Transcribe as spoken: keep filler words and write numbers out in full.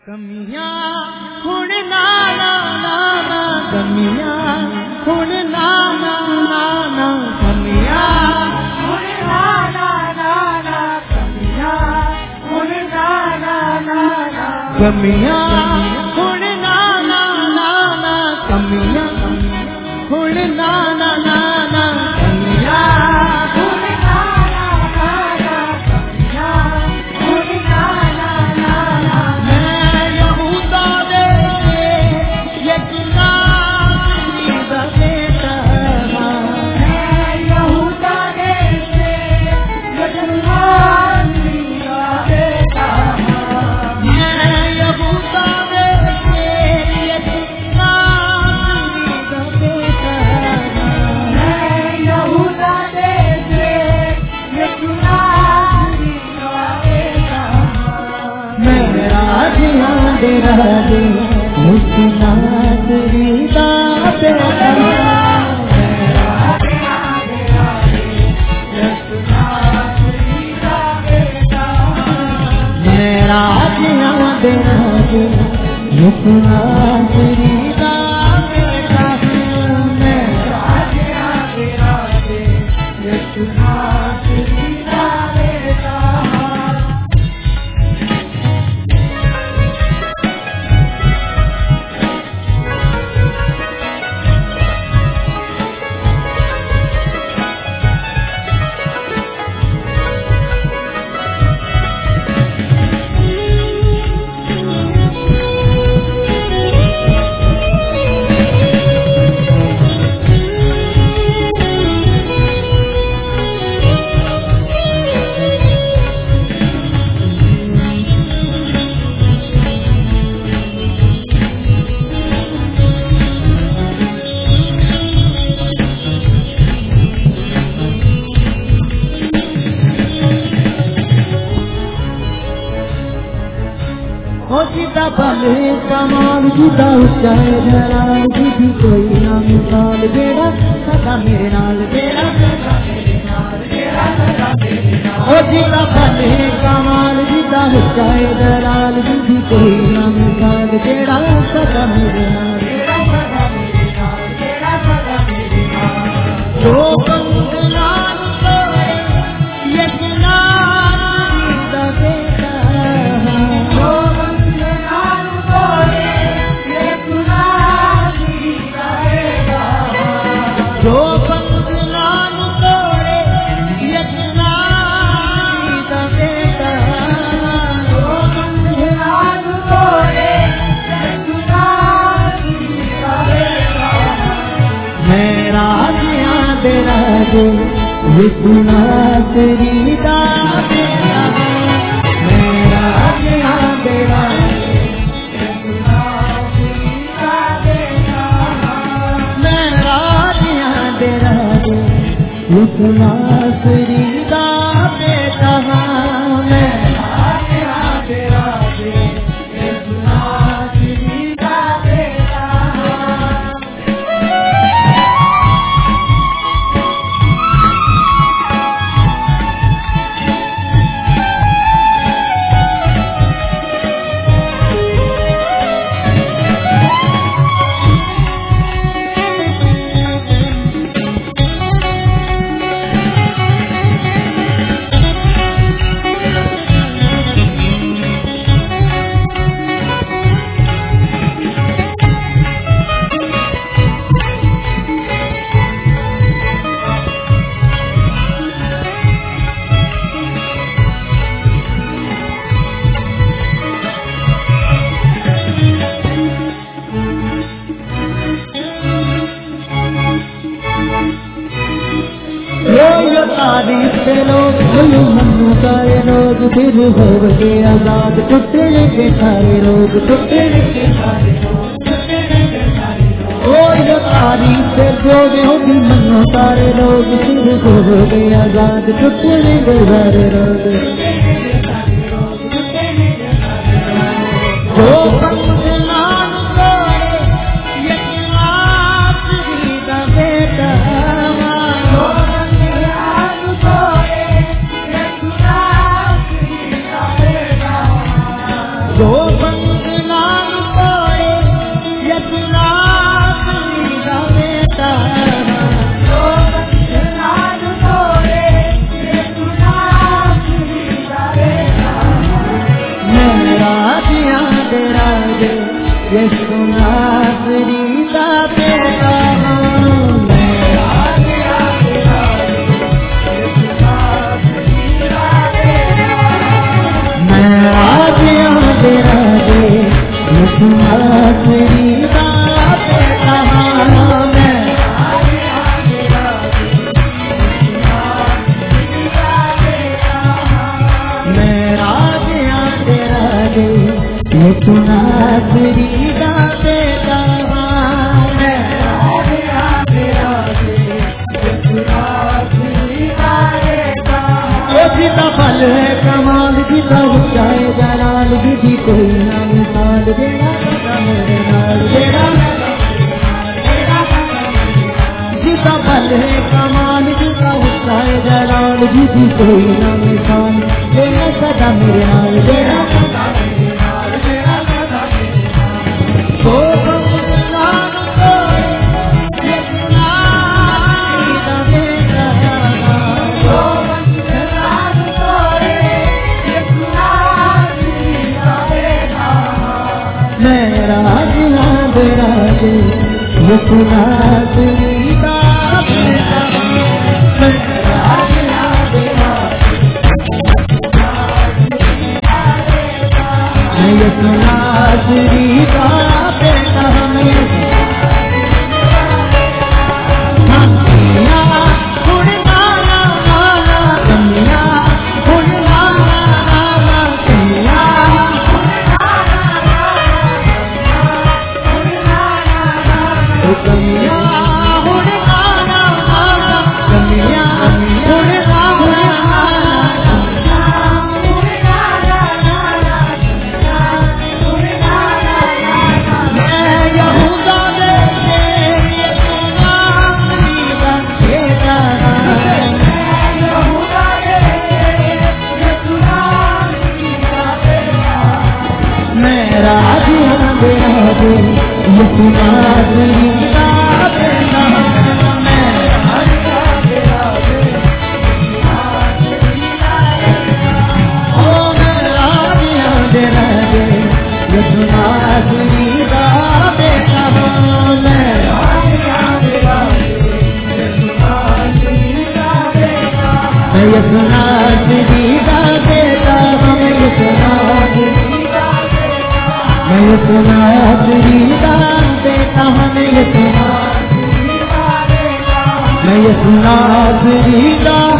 कमियां हुण ना ना ना ना कमियां हुण ना ना ना ना कमियां हुण ना ना ना ना कमियां हुण ना ना ना ना कमियां हुण ना ना ना ना कमियां हुण ना ना ना ना कमियां हुण ना ना ना ना कमियां हुण ना ना ना ना मैं यहूदा दे यजमानी दा बेटा मैं यहूदा दे यजमानी दा बेटा मैं यहूदा दे यजमानी दा बेटा मैं यहूदा दे यजमानी दा बेटा मैं राजियां दे राजे मुस्कुराती दा बेटा मैं राजियां दे राजे मुस्कुराती दा बेटा मैं राजियां दे राजे मुस्कुराती दा बेटा मैं राजियां दे राजे मुस्कुराती दा बेटा जिदा भले कमाल जिदा उचाए जलाल जिदी कोई ना मिसाल बेड़ा सदा मेरे नाल बेड़ा सदा मेरे नाल बेड़ा सदा मेरे नाल ओ जिदा भले कमाल जिदा उचाए जलाल जिदी कोई ना मिसाल बेड़ा सदा मेरे नाल बेड़ा सदा मेरे नाल बेड़ा सदा मेरे नाल जो बंदनान तोरे यजनानी दा बेटा जो जो बंदनान तोड़े यजमानी दा बेटा जो बंदनान तोड़े यजमानी दा बेटा मैं राजियां दे राजे विश्वनाथरी दा बेटा मैं राजियां दे राजे विश्वनाथरी दा बेटा मैं राजियां दे राजे विश्वनाथरी दा बेटा मैं राजियां दे राजे विश्वनाथरी दा बेटा तारीफ से लोग मनु सारे लोग फिर हो गए आजाद टूटने के सारे लोग टूटने के सारे लोग तारीफ से लोग होगी मनु सारे लोग फिर हो गए आजाद टूटने के सारे लोग जो बंदनान तोड़े यजमानी दा बेटा जो बंद यशुनाथरी का बेटा मैं राधे राधे मैं राधे राधे राधे यशुनाथरी का बेटा मैं मैं राधे राधे राधे यशुनाथरी का बेटा मैं राधे राधे राधे यशुनाथरी का बेटा जिता फल है कमाल जिता ऊंचाई जलाल विधि कोई ना मिसाल बेड़ा मेरे नाल बेड़ा जिता फल है कमाल जिता ऊंचाई जलाल विधि कोई ना मिसाल बेड़ा सदा मेरे नाल बेड़ा राधे राधे राधे यशुनाथरी का बेटा मैं राधे राधे मैं यशुनाथरी का बेटा मैं यशुनाथरी का बेटा मैं राधे राधे ओ मैं राधे राधे राधे यशुनाथरी का बेटा मैं राधे राधे राधे यशुनाथरी का बेटा मैं यशुनाथरी का बेटा मैं यशुनाथरी मैं यशुनाथरी का बेटा मैं यशुनाथरी का बेटा मैं यशुनाथरी का